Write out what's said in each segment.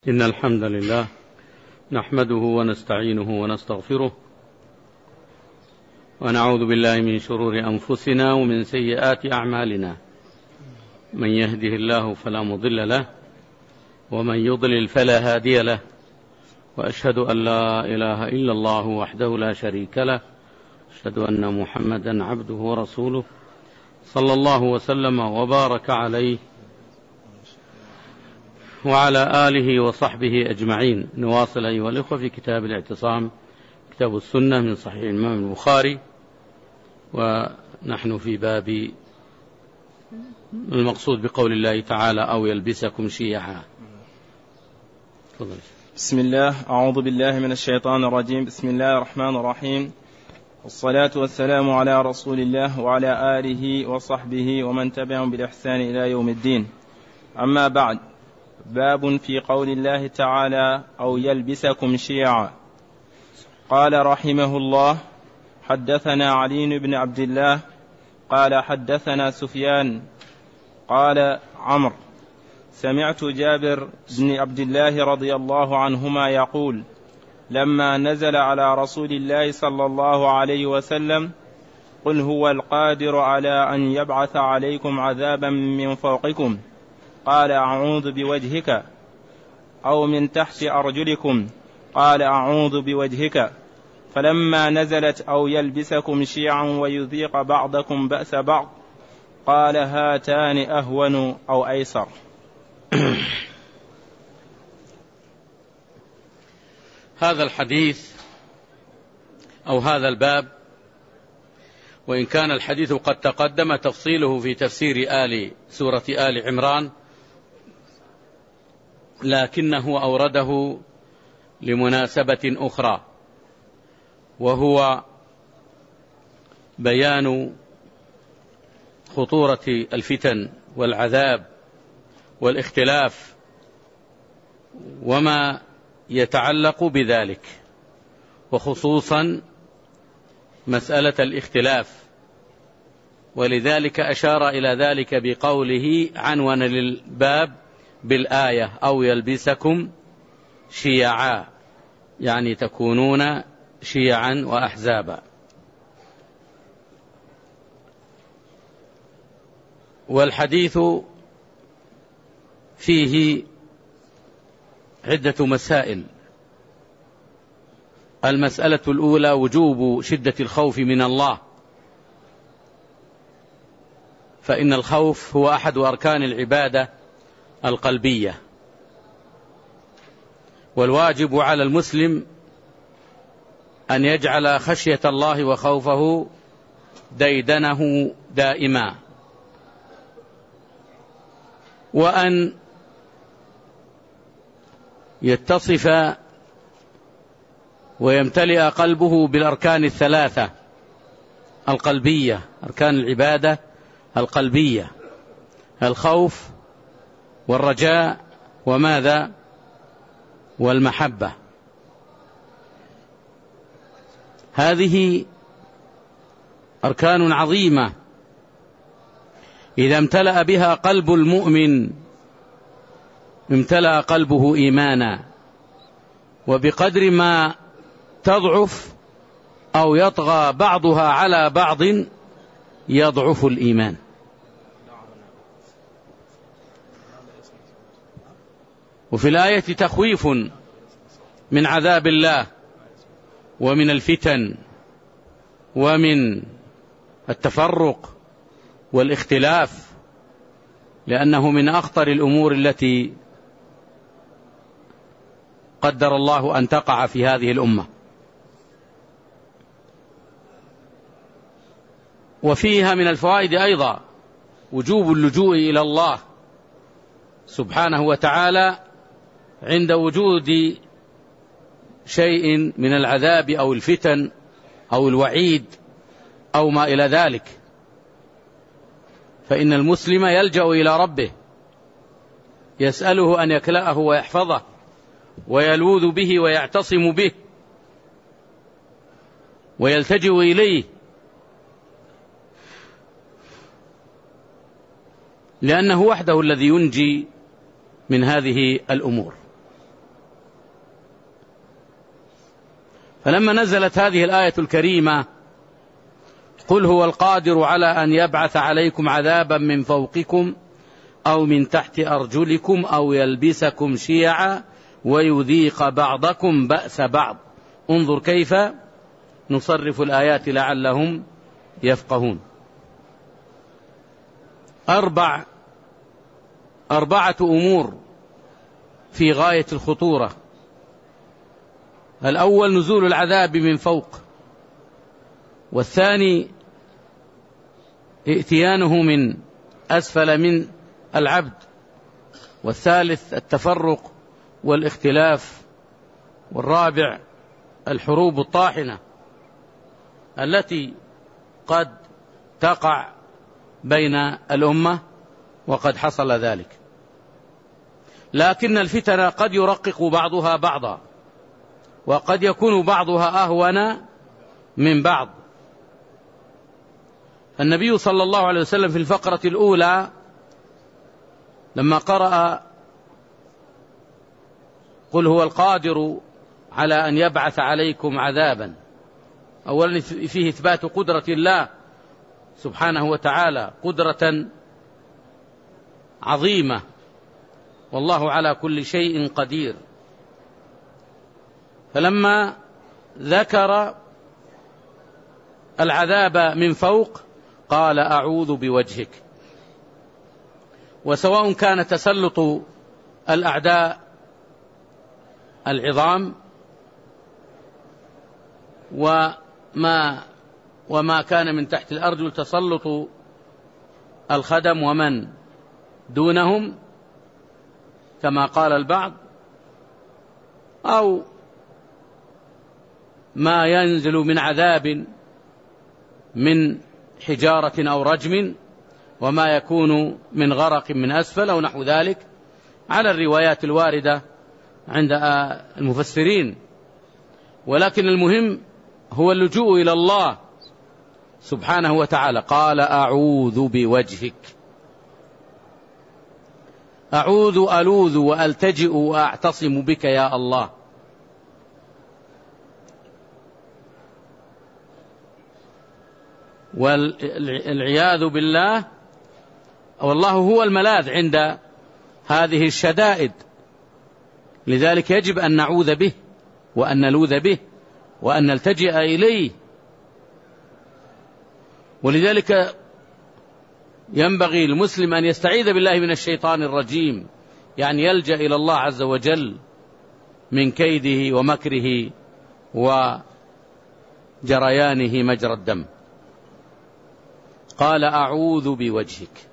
إن الحمد لله نحمده ونستعينه ونستغفره ونعوذ بالله من شرور أنفسنا ومن سيئات أعمالنا. من يهده الله فلا مضل له ومن يضلل فلا هادي له، وأشهد أن لا إله إلا الله وحده لا شريك له، أشهد أن محمدا عبده ورسوله صلى الله وسلم وبارك عليه وعلى آله وصحبه أجمعين. نواصل أيها الإخوة في كتاب الاعتصام، كتاب السنة من صحيح الإمام البخاري، ونحن في باب المقصود بقول الله تعالى أو يلبسكم شيعا. بسم الله، أعوذ بالله من الشيطان الرجيم. بسم الله الرحمن الرحيم، والصلاة والسلام على رسول الله وعلى آله وصحبه ومن تبعهم بالإحسان إلى يوم الدين. أما بعد، باب في قول الله تعالى أو يلبسكم شيعا. قال رحمه الله: حدثنا علي بن عبد الله قال حدثنا سفيان قال عمرو سمعت جابر بن عبد الله رضي الله عنهما يقول: لما نزل على رسول الله صلى الله عليه وسلم: قل هو القادر على أن يبعث عليكم عذابا من فوقكم، قال أعوذ بوجهك، أو من تحت أرجلكم، قال أعوذ بوجهك، فلما نزلت أو يلبسكم شيعا ويذيق بعضكم بأس بعض، قال هاتان أهون أو أيسر. هذا الحديث أو هذا الباب، وإن كان الحديث قد تقدم تفصيله في تفسير سورة آل عمران، لكنه أورده لمناسبة أخرى، وهو بيان خطورة الفتن والعذاب والاختلاف وما يتعلق بذلك، وخصوصا مسألة الاختلاف، ولذلك أشار إلى ذلك بقوله عنوان للباب بالآية أو يلبسكم شيعا، يعني تكونون شيعا وأحزابا. والحديث فيه عدة مسائل. المسألة الأولى وجوب شدة الخوف من الله، فإن الخوف هو أحد أركان العبادة القلبية، والواجب على المسلم أن يجعل خشية الله وخوفه ديدنه دائما، وأن يتصف ويمتلئ قلبه بالأركان الثلاثة القلبية، أركان العبادة القلبية: الخوف والرجاء وماذا؟ والمحبة. هذه أركان عظيمة إذا امتلأ بها قلب المؤمن امتلأ قلبه إيمانا، وبقدر ما تضعف أو يطغى بعضها على بعض يضعف الإيمان. وفي الآية تخويف من عذاب الله ومن الفتن ومن التفرق والاختلاف، لأنه من أخطر الأمور التي قدر الله أن تقع في هذه الأمة. وفيها من الفوائد أيضا وجوب اللجوء إلى الله سبحانه وتعالى عند وجود شيء من العذاب أو الفتن أو الوعيد أو ما إلى ذلك، فإن المسلم يلجأ إلى ربه يسأله أن يكلأه ويحفظه ويلوذ به ويعتصم به ويلتجئ إليه، لأنه وحده الذي ينجي من هذه الأمور. فلما نزلت هذه الآية الكريمة قل هو القادر على أن يبعث عليكم عذابا من فوقكم أو من تحت أرجلكم أو يلبسكم شيعا ويذيق بعضكم بأس بعض انظر كيف نصرف الآيات لعلهم يفقهون. أربعة أمور في غاية الخطورة. الأول نزول العذاب من فوق، والثاني ائتيانه من أسفل من العبد، والثالث التفرق والاختلاف، والرابع الحروب الطاحنة التي قد تقع بين الأمة وقد حصل ذلك. لكن الفتن قد يرقق بعضها بعضا، وقد يكون بعضها أهون من بعض. النبي صلى الله عليه وسلم في الفقرة الأولى لما قرأ قل هو القادر على أن يبعث عليكم عذابا، أولا فيه إثبات قدرة الله سبحانه وتعالى، قدرة عظيمة، والله على كل شيء قدير. فلما ذكر العذاب من فوق قال أعوذ بوجهك. وسواء كان تسلط الأعداء العظام وما كان من تحت الأرجل تسلط الخدم ومن دونهم كما قال البعض، أو ما ينزل من عذاب من حجارة أو رجم، وما يكون من غرق من أسفل أو نحو ذلك، على الروايات الواردة عند المفسرين. ولكن المهم هو اللجوء إلى الله سبحانه وتعالى. قال أعوذ بوجهك، أعوذ ألوذ وألتجئ وأعتصم بك يا الله. والعياذ بالله، والله هو الملاذ عند هذه الشدائد، لذلك يجب أن نعوذ به وأن نلوذ به وأن نلتجئ إليه. ولذلك ينبغي المسلم أن يستعيذ بالله من الشيطان الرجيم، يعني يلجأ إلى الله عز وجل من كيده ومكره وجريانه مجرى الدم. قال أعوذ بوجهك.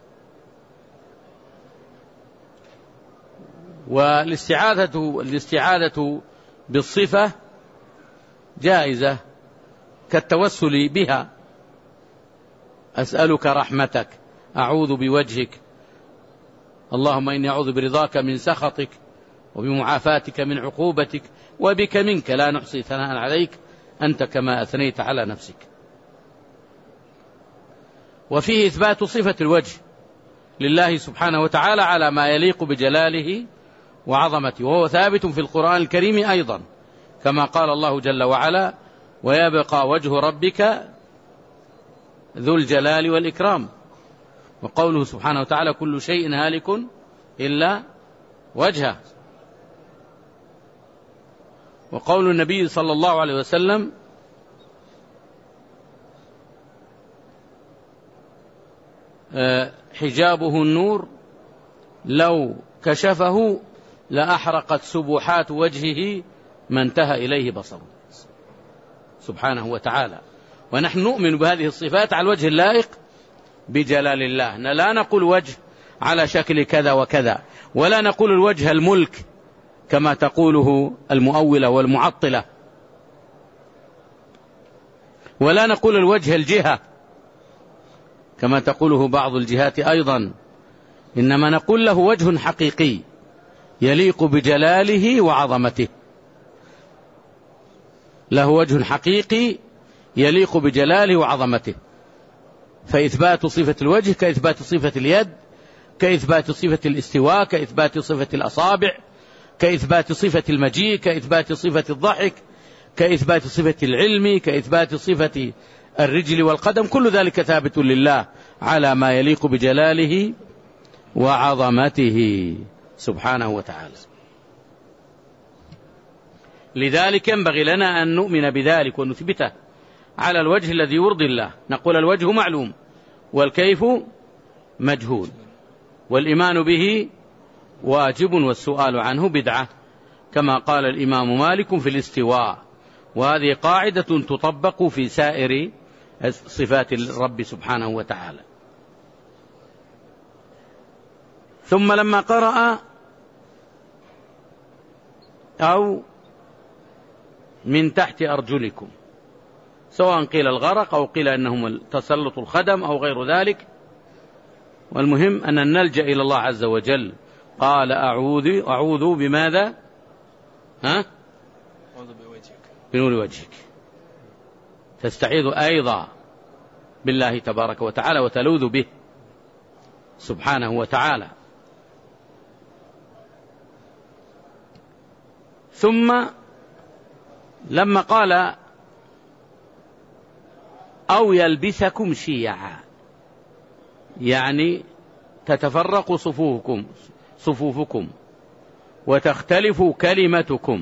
والاستعاذة بالصفة جائزة كالتوسل بها، أسألك رحمتك، أعوذ بوجهك، اللهم إني أعوذ برضاك من سخطك وبمعافاتك من عقوبتك وبك منك لا نحصي ثناء عليك أنت كما أثنيت على نفسك. وفيه إثبات صفة الوجه لله سبحانه وتعالى على ما يليق بجلاله وعظمته، وهو ثابت في القرآن الكريم أيضا، كما قال الله جل وعلا ويبقى وجه ربك ذو الجلال والإكرام. وقوله سبحانه وتعالى كل شيء هالك إلا وجهه. وقول النبي صلى الله عليه وسلم حجابه النور لو كشفه لأحرقت سبحات وجهه ما انتهى إليه بصره سبحانه وتعالى. ونحن نؤمن بهذه الصفات على الوجه اللائق بجلال الله، لا نقول وجه على شكل كذا وكذا، ولا نقول الوجه الملك كما تقوله المؤولة والمعطلة، ولا نقول الوجه الجهة كما تقوله بعض الجهات أيضا، إنما نقول له وجه حقيقي يليق بجلاله وعظمته، له وجه حقيقي يليق بجلاله وعظمته. فإثبات صفة الوجه كإثبات صفة اليد، كإثبات صفة الاستواء، كإثبات صفة الأصابع، كإثبات صفة المجيء، كإثبات صفة الضحك، كإثبات صفة العلم، كإثبات صفة الرجل والقدم، كل ذلك ثابت لله على ما يليق بجلاله وعظمته سبحانه وتعالى. لذلك ينبغي لنا أن نؤمن بذلك ونثبته على الوجه الذي يرضي الله. نقول الوجه معلوم والكيف مجهول، والإيمان به واجب والسؤال عنه بدعة، كما قال الإمام مالك في الاستواء، وهذه قاعدة تطبق في سائر صفات الرب سبحانه وتعالى. ثم لما قرأ أو من تحت أرجلكم، سواء قيل الغرق أو قيل أنهم تسلط الخدم أو غير ذلك، والمهم أن نلجأ إلى الله عز وجل. قال أعوذ بماذا؟ بنور وجهك. تستعيذ أيضا بالله تبارك وتعالى وتلوذ به سبحانه وتعالى. ثم لما قال أو يلبسكم شيعا، يعني تتفرق صفوفكم وتختلف كلمتكم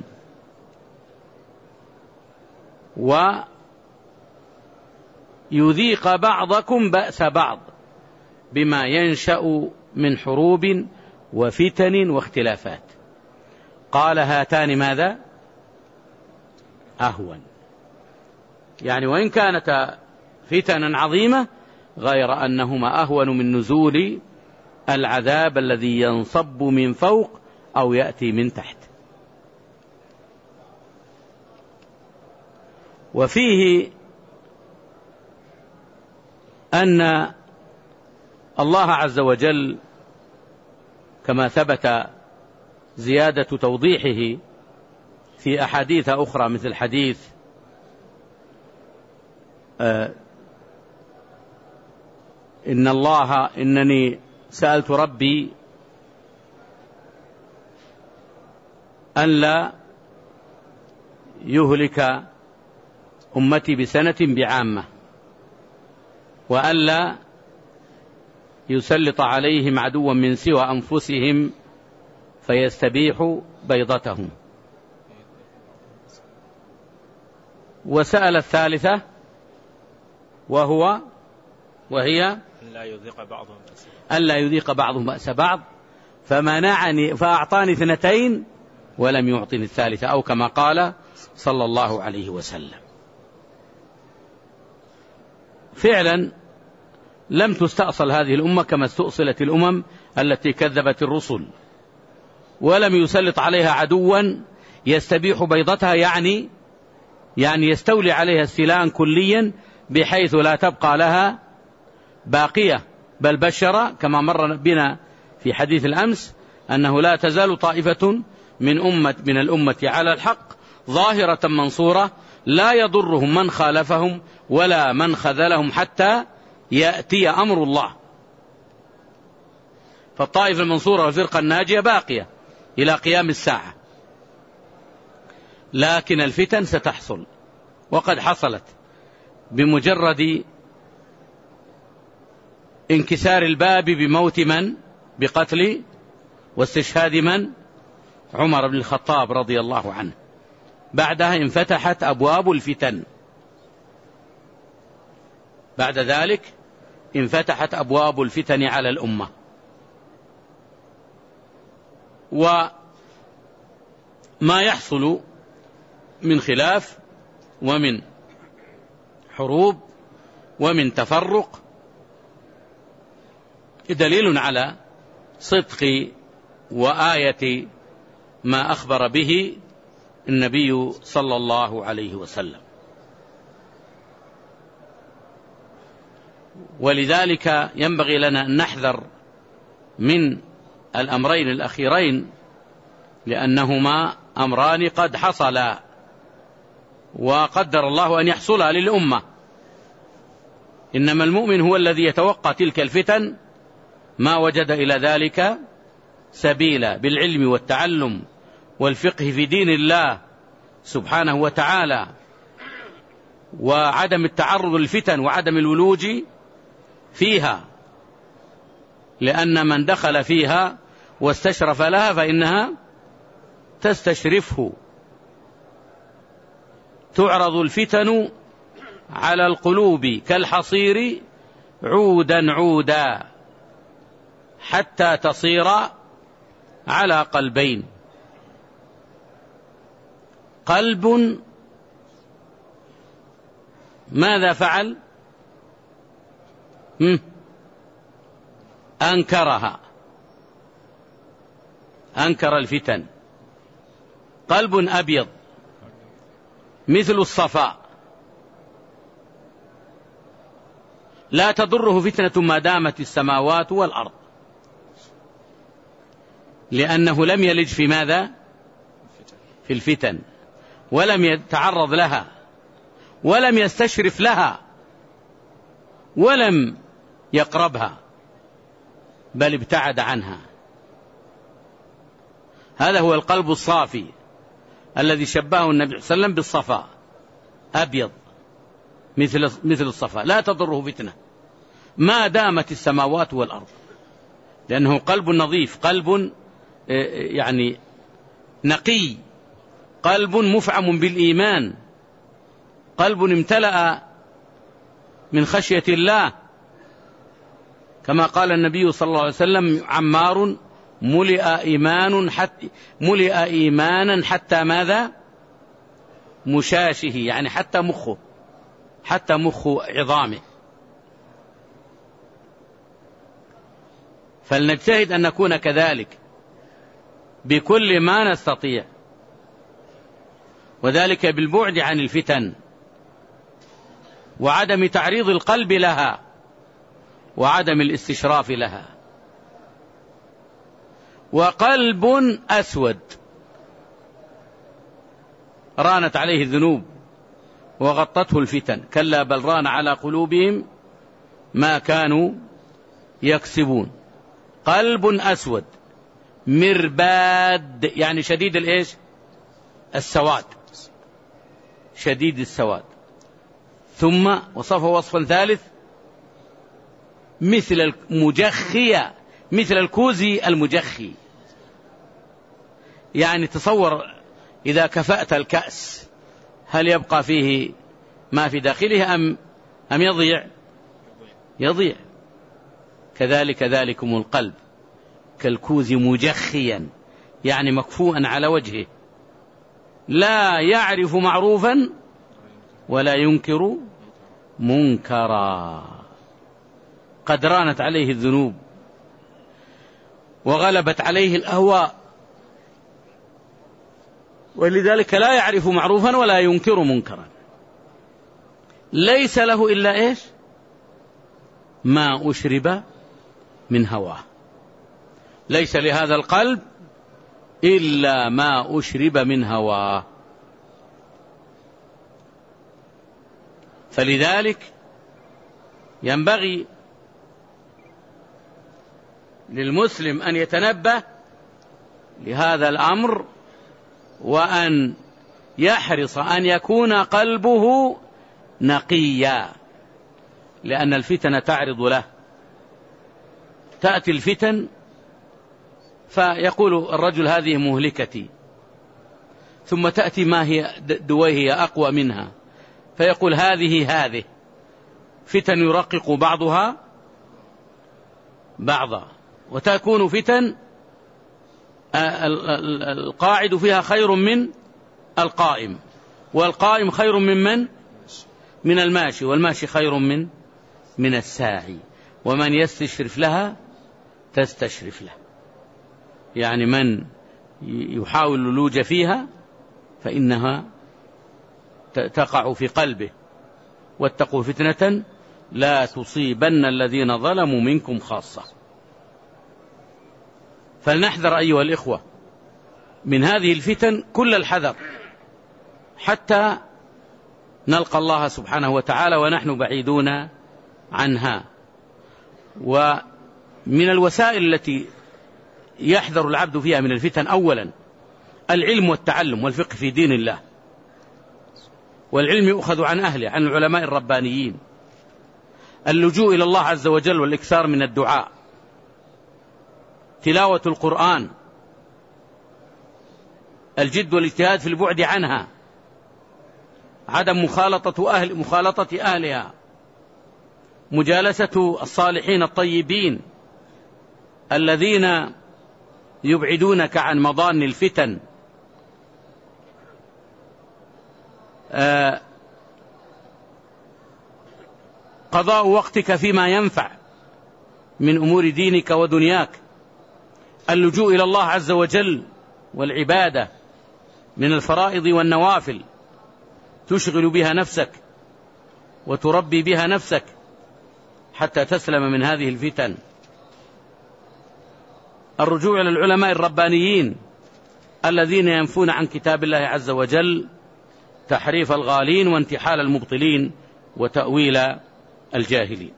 ويذيق بعضكم بأس بعض بما ينشأ من حروب وفتن واختلافات. قال هاتان ماذا؟ أهون، يعني وإن كانت فتنا عظيمة غير أنهما أهون من نزول العذاب الذي ينصب من فوق أو يأتي من تحت. وفيه أن الله عز وجل كما ثبت زيادة توضيحه في أحاديث أخرى مثل حديث إنني سألت ربي أن لا يهلك أمتي بسنة بعامة، وأن لا يسلط عليهم عدوا من سوى أنفسهم فيستبيح بيضتهم. وسأل الثالثة وهي ألا يذيق بعضهم بأس بعض، فمنعني فأعطاني 2 ولم يعطني الثالثة، أو كما قال صلى الله عليه وسلم. فعلا لم تستأصل هذه الأمة كما استؤصلت الأمم التي كذبت الرسل، ولم يسلط عليها عدوا يستبيح بيضتها، يعني يستولي عليها استيلاء كليا بحيث لا تبقى لها باقية، بل بشر كما مر بنا في حديث الأمس أنه لا تزال طائفة من الأمة على الحق ظاهرة منصورة لا يضرهم من خالفهم ولا من خذلهم حتى يأتي أمر الله. فالطائفة المنصورة والفرقة الناجية باقية إلى قيام الساعة، لكن الفتن ستحصل وقد حصلت بمجرد انكسار الباب بموت من؟ بقتل واستشهاد من؟ عمر بن الخطاب رضي الله عنه. بعدها انفتحت أبواب الفتن، بعد ذلك انفتحت أبواب الفتن على الأمة. وما يحصل من خلاف ومن حروب ومن تفرق دليل على صدق وآية ما أخبر به النبي صلى الله عليه وسلم. ولذلك ينبغي لنا أن نحذر من الأمرين الأخيرين، لأنهما أمران قد حصلا وقدر الله أن يحصلا للأمة. إنما المؤمن هو الذي يتوقع تلك الفتن ما وجد إلى ذلك سبيلا بالعلم والتعلم والفقه في دين الله سبحانه وتعالى، وعدم التعرض للفتن وعدم الولوج فيها، لأن من دخل فيها واستشرف لها فإنها تستشرفه. تعرض الفتن على القلوب كالحصير عودا عودا حتى تصير على قلبين. قلب ماذا فعل؟ أنكرها، أنكر الفتن. قلب أبيض مثل الصفاء لا تضره فتنة ما دامت السماوات والأرض، لأنه لم يلج في ماذا؟ في الفتن، ولم يتعرض لها، ولم يستشرف لها، ولم يقربها، بل ابتعد عنها. هذا هو القلب الصافي الذي شبهه النبي صلى الله عليه وسلم بالصفاء، أبيض مثل الصفاء لا تضره فتنة ما دامت السماوات والأرض، لأنه قلب نظيف، قلب يعني نقي، قلب مفعم بالإيمان، قلب امتلأ من خشية الله، كما قال النبي صلى الله عليه وسلم: عمار ملئ إيمانا حتى ماذا؟ مشاشه، يعني حتى مخ عظامه. فلنجتهد أن نكون كذلك بكل ما نستطيع، وذلك بالبعد عن الفتن وعدم تعريض القلب لها وعدم الاستشراف لها. وقلب أسود رانت عليه الذنوب وغطته الفتن، كلا بل ران على قلوبهم ما كانوا يكسبون. قلب أسود مرباد، يعني شديد الإيش؟ السواد، شديد السواد. ثم وصفه وصفا ثالث: مثل المجخية، مثل الكوزي المجخي. يعني تصور إذا كفأت الكأس هل يبقى فيه ما في داخله أم يضيع. كذلك ذلكم القلب كالكوز مجخيا، يعني مكفوءا على وجهه، لا يعرف معروفا ولا ينكر منكرا. قد رانت عليه الذنوب وغلبت عليه الأهواء، ولذلك لا يعرف معروفا ولا ينكر منكرا. ليس له إلا إيش؟ ما أشرب من هواه. ليس لهذا القلب إلا ما أشرب من هواه. فلذلك ينبغي للمسلم أن يتنبه لهذا الأمر، وأن يحرص أن يكون قلبه نقيا، لأن الفتن تعرض له. تأتي الفتن فيقول الرجل: هذه مهلكتي، ثم تأتي ما هي دويه أقوى منها، فيقول: هذه فتن يرقق بعضها بعضا، وتكون فتن القاعد فيها خير من القائم، والقائم خير من الماشي، والماشي خير من الساعي، ومن يستشرف لها تستشرف له. يعني من يحاول اللجوء فيها فإنها تقع في قلبه. واتقوا فتنة لا تصيبن الذين ظلموا منكم خاصة. فلنحذر أيها الإخوة من هذه الفتن كل الحذر، حتى نلقى الله سبحانه وتعالى ونحن بعيدون عنها. ومن الوسائل التي يحذر العبد فيها من الفتن: أولا العلم والتعلم والفقه في دين الله، والعلم يؤخذ عن أهله، عن العلماء الربانيين. اللجوء إلى الله عز وجل والإكثار من الدعاء، تلاوة القرآن، الجد والاجتهاد في البعد عنها، عدم مخالطة أهلها، مجالسة الصالحين الطيبين الذين يبعدونك عن مضان الفتن، قضاء وقتك فيما ينفع من أمور دينك ودنياك، اللجوء إلى الله عز وجل والعبادة من الفرائض والنوافل تشغل بها نفسك وتربي بها نفسك حتى تسلم من هذه الفتن. الرجوع إلى العلماء الربانيين الذين ينفون عن كتاب الله عز وجل تحريف الغالين وانتحال المبطلين وتأويل الجاهلين.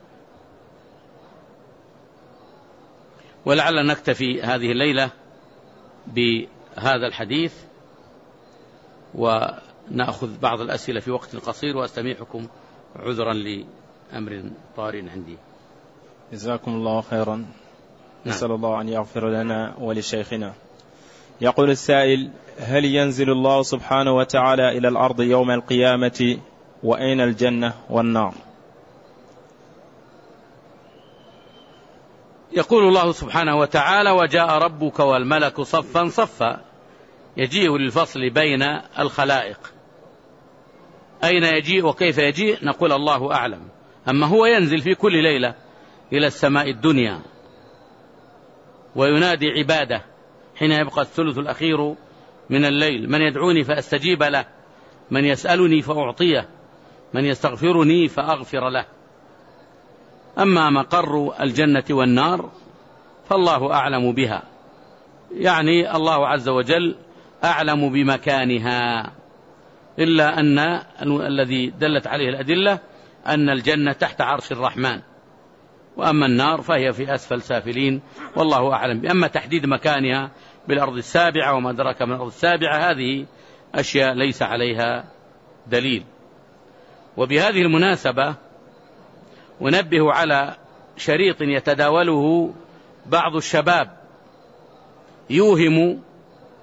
ولعل نكتفي هذه الليلة بهذا الحديث ونأخذ بعض الأسئلة في وقت قصير، وأستميحكم عذرا لأمر طار عندي. جزاكم الله خيرا. نسأل الله أن يغفر لنا ولشيخنا. يقول السائل: هل ينزل الله سبحانه وتعالى إلى الأرض يوم القيامة؟ وأين الجنة والنار؟ يقول الله سبحانه وتعالى: وجاء ربك والملك صفا صفا، يجيء للفصل بين الخلائق. أين يجيء وكيف يجيء نقول الله أعلم. أما هو ينزل في كل ليلة إلى السماء الدنيا وينادي عباده حين يبقى الثلث الأخير من الليل: من يدعوني فأستجيب له، من يسألني فأعطيه، من يستغفرني فأغفر له. أما مقر الجنة والنار فالله أعلم بها، يعني الله عز وجل أعلم بمكانها، إلا أن الذي دلت عليه الأدلة أن الجنة تحت عرش الرحمن، وأما النار فهي في أسفل سافلين، والله أعلم. أما تحديد مكانها بالأرض السابعة وما أدراك من الأرض السابعة هذه أشياء ليس عليها دليل. وبهذه المناسبة ونبه على شريط يتداوله بعض الشباب يوهم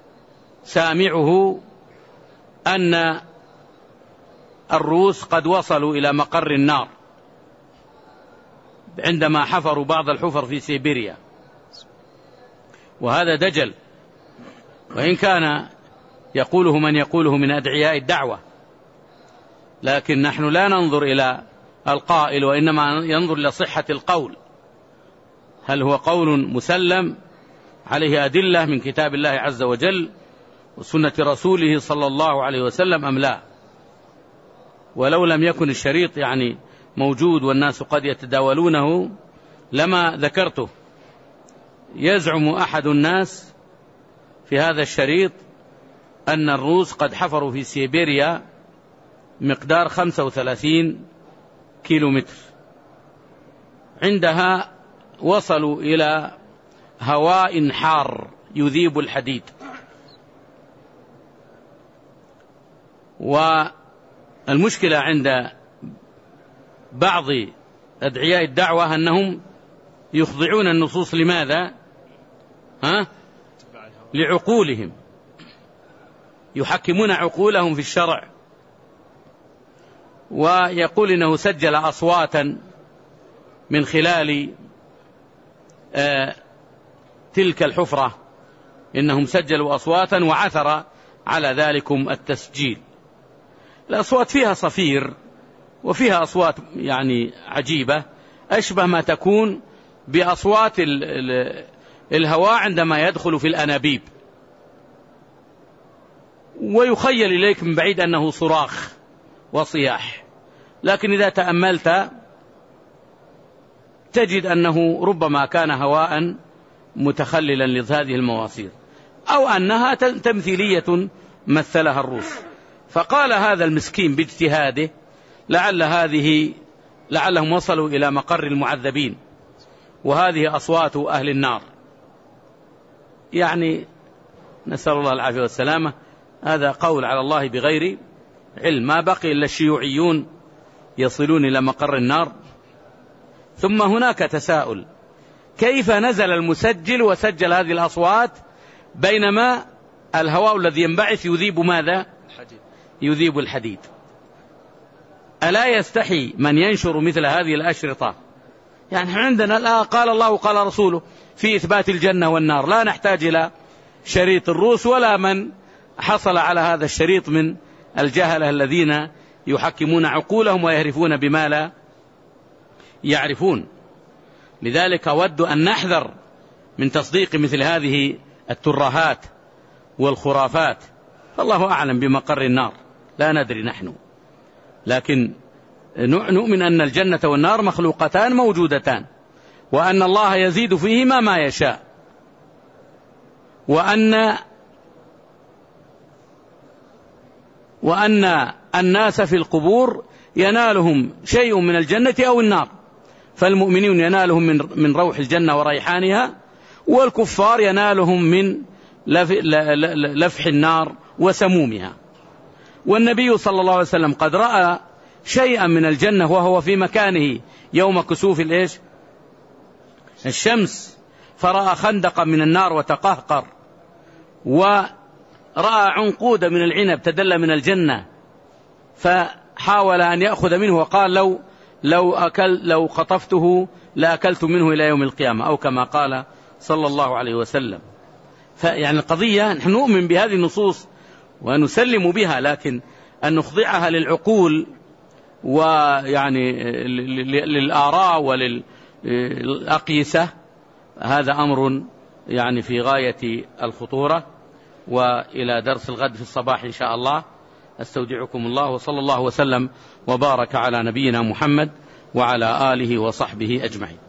سامعه أن الروس قد وصلوا إلى مقر النار عندما حفروا بعض الحفر في سيبيريا، وهذا دجل، وإن كان يقوله من يقوله من أدعياء الدعوة، لكن نحن لا ننظر إلى القائل وإنما ينظر لصحة القول، هل هو قول مسلم عليه أدلة من كتاب الله عز وجل وسنة رسوله صلى الله عليه وسلم أم لا. ولو لم يكن الشريط يعني موجود والناس قد يتداولونه لما ذكرته. يزعم أحد الناس في هذا الشريط أن الروس قد حفروا في سيبيريا مقدار 35 كيلومتر، عندها وصلوا إلى هواء حار يذيب الحديد. والمشكلة عند بعض أدعياء الدعوة أنهم يخضعون النصوص. لماذا؟ لعقولهم، يحكمون عقولهم في الشرع. ويقول إنه سجل أصواتا من خلال تلك الحفرة، إنهم سجلوا أصواتا وعثر على ذلكم التسجيل. الأصوات فيها صفير وفيها أصوات يعني عجيبة، أشبه ما تكون بأصوات الهواء عندما يدخل في الأنابيب، ويخيل إليك من بعيد أنه صراخ وصياح، لكن إذا تأملت تجد أنه ربما كان هواء متخللا لهذه المواصير، أو أنها تمثيلية مثلها الروس. فقال هذا المسكين باجتهاده لعلهم وصلوا إلى مقر المعذبين، وهذه أصوات أهل النار. يعني نسأل الله العافية والسلامة. هذا قول على الله بغير علم، ما بقي إلا الشيوعيون يصلون إلى مقر النار. ثم هناك تساؤل: كيف نزل المسجل وسجل هذه الأصوات بينما الهواء الذي ينبعث يذيب ماذا؟ يذيب الحديد. ألا يستحي من ينشر مثل هذه الأشرطة؟ يعني عندنا الآن قال الله وقال رسوله في إثبات الجنة والنار، لا نحتاج إلى شريط الروس ولا من حصل على هذا الشريط من الجهلة الذين يحكمون عقولهم ويهرفون بما لا يعرفون. لذلك أود أن نحذر من تصديق مثل هذه الترهات والخرافات. فالله أعلم بمقر النار، لا ندري نحن، لكن نؤمن أن الجنة والنار مخلوقتان موجودتان، وأن الله يزيد فيهما ما يشاء، وأن الناس في القبور ينالهم شيء من الجنة أو النار، فالمؤمنون ينالهم من روح الجنة وريحانها، والكفار ينالهم من لفح النار وسمومها. والنبي صلى الله عليه وسلم قد رأى شيئا من الجنة وهو في مكانه يوم كسوف الشمس، فرأى خندقا من النار وتقهقر، ورأى عنقود من العنب تدل من الجنة، فحاول أن يأخذ منه وقال لو قطفته لأكلت منه إلى يوم القيامة، أو كما قال صلى الله عليه وسلم. فيعني القضية نحن نؤمن بهذه النصوص ونسلم بها، لكن أن نخضعها للعقول ويعني للآراء وللأقيسة هذا أمر يعني في غاية الخطورة. وإلى درس الغد في الصباح إن شاء الله. أستودعكم الله، وصلى الله وسلم وبارك على نبينا محمد وعلى آله وصحبه أجمعين.